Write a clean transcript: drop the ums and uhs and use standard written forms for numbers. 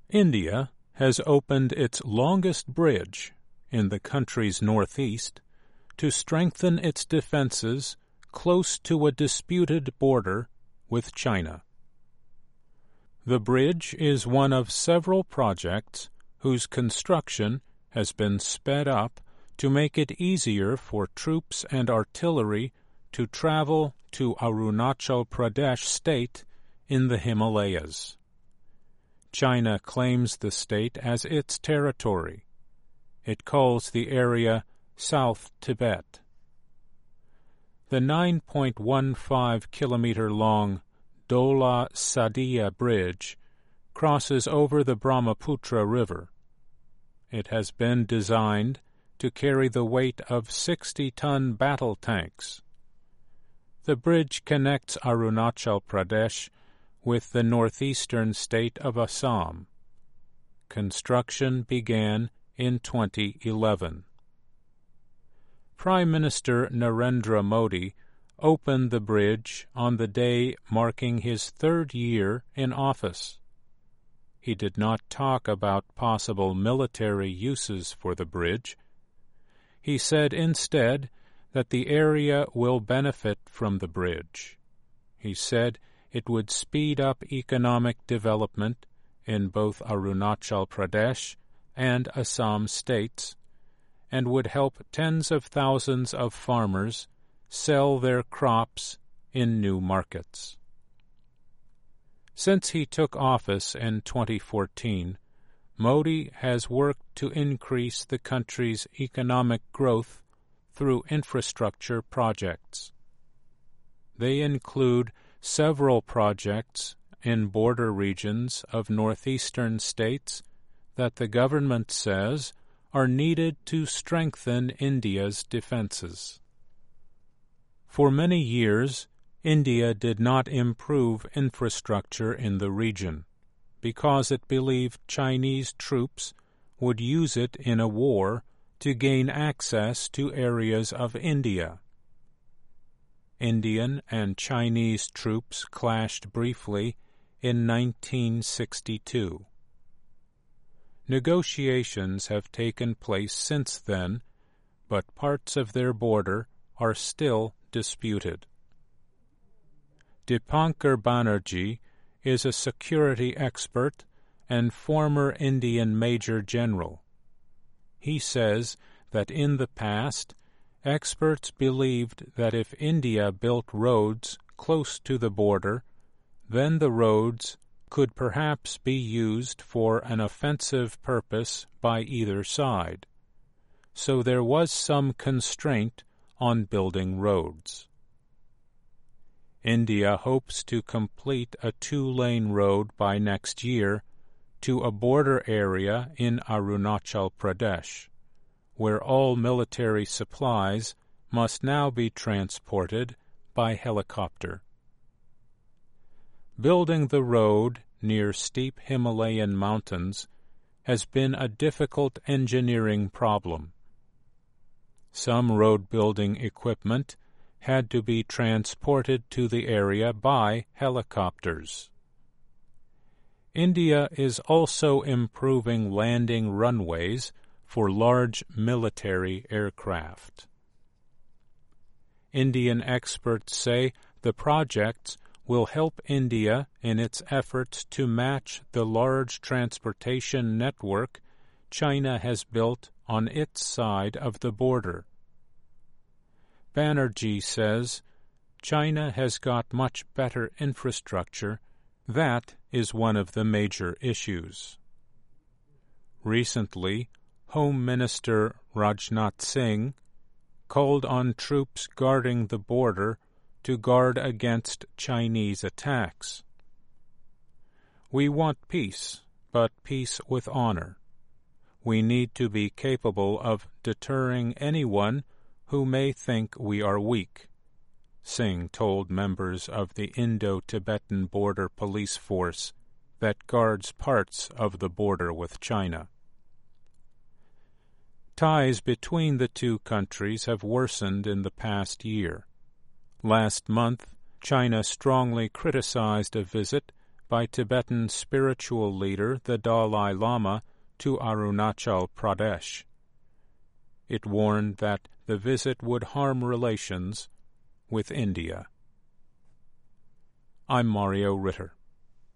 India has opened its longest bridge in the country's northeast to strengthen its defenses close to a disputed border with China. The bridge is one of several projects whose construction has been sped up to make it easier for troops and artillery to travel to Arunachal Pradesh state in the Himalayas. China claims the state as its territory. It calls the area South Tibet. The 9.15-kilometer-long Dola Sadia Bridge crosses over the Brahmaputra River. It has been designed to carry the weight of 60-ton battle tanks. The bridge connects Arunachal Pradesh with the northeastern state of Assam. Construction began in 2011. Prime Minister Narendra Modi opened the bridge on the day marking his third year in office. He did not talk about possible military uses for the bridge. He said instead that the area will benefit from the bridge. He said it would speed up economic development in both Arunachal Pradesh and Assam states, and would help tens of thousands of farmers sell their crops in new markets. Since he took office in 2014, Modi has worked to increase the country's economic growth through infrastructure projects. They include several projects in border regions of northeastern states that the government says are needed to strengthen India's defenses. For many years, India did not improve infrastructure in the region because it believed Chinese troops would use it in a war to gain access to areas of India. Indian and Chinese troops clashed briefly in 1962. Negotiations have taken place since then, but parts of their border are still disputed. Dipankar Banerjee is a security expert and former Indian Major General. He says that in the past, experts believed that if India built roads close to the border, then the roads could perhaps be used for an offensive purpose by either side. So there was some constraint on building roads. India hopes to complete a 2-lane road by next year to a border area in Arunachal Pradesh, where all military supplies must now be transported by helicopter. Building the road near steep Himalayan mountains has been a difficult engineering problem. Some road-building equipment had to be transported to the area by helicopters. India is also improving landing runways for large military aircraft. Indian experts say the projects will help India in its efforts to match the large transportation network China has built on its side of the border. Banerjee says China has got much better infrastructure. That is one of the major issues. Recently, Home Minister Rajnath Singh called on troops guarding the border to guard against Chinese attacks. We want peace, but peace with honor. We need to be capable of deterring anyone who may think we are weak, Singh told members of the Indo-Tibetan Border Police Force that guards parts of the border with China. Ties between the two countries have worsened in the past year. Last month, China strongly criticized a visit by Tibetan spiritual leader the Dalai Lama to Arunachal Pradesh. It warned that the visit would harm relations with India. I'm Mario Ritter.